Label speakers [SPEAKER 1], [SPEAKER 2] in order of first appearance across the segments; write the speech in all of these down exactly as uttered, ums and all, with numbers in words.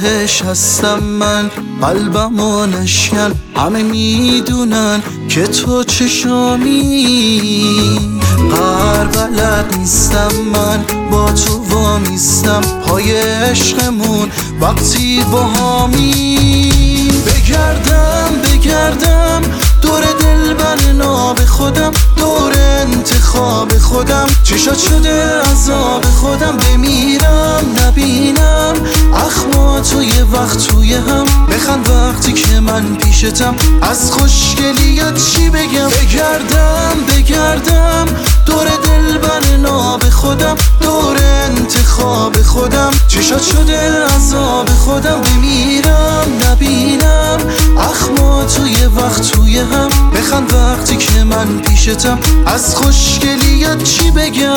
[SPEAKER 1] راهش هستم من، قلبمو نشکن. همه میدونن که تو چشامی. قهر بلد نیستم من، با تو وامیستم پای عشقمون وقتی با همی. بگردم بگردم دور دلبر ناب خودم، دور انتخاب خودم، چشات شده عذاب خودم. بمیرم نبینم اخما تو یه وقت توی هم، بخند وقتی که من پیشتم، از خوشگلیت چی بگم. بگردم بگردم دور دلبر ناب خودم، دور انتخاب خودم، چشات شده عذاب خودم. بمیرم نبینم اخما تو یه وقت توی هم، بخند وقتی که من پیشتم، از خوشگلیت چی بگم.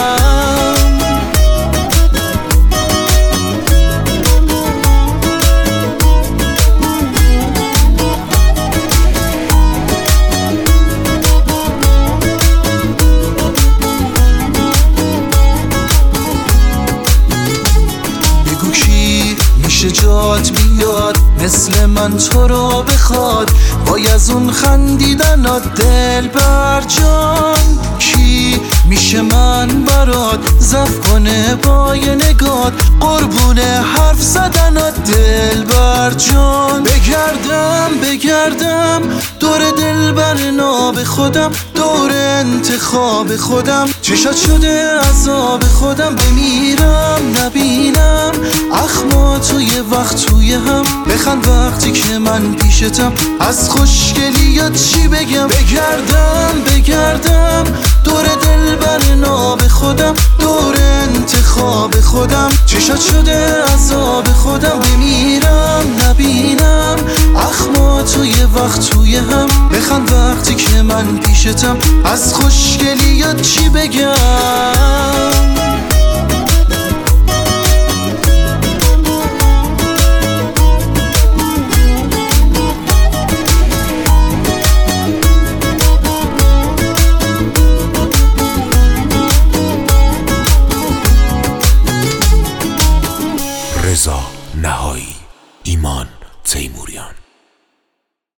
[SPEAKER 1] میشه جات بیاد مثل من تو رو بخواد، وای از اون خندیدنات دلبر جان. کی میشه من برات زف کنه با یه نگات، قربون حرف زدنات دلبر جان. بگردم بگردم دور دلبر ناب خودم، دور انتخاب خودم، چشات شده عذاب خودم. بمیرم نبینم اخما تو یه وقت توی هم، بخند وقتی که من پیشتم، از خوشگلیات چی بگم. بگردم بگردم دور دلبر ناب خودم، دور انتخاب خودم، چشات شده عذاب خودم. بمیرم نبینم اخما تو یه وقت توی هم، بخند وقتی که من پیشتم، از خوشگلیات چی بگم.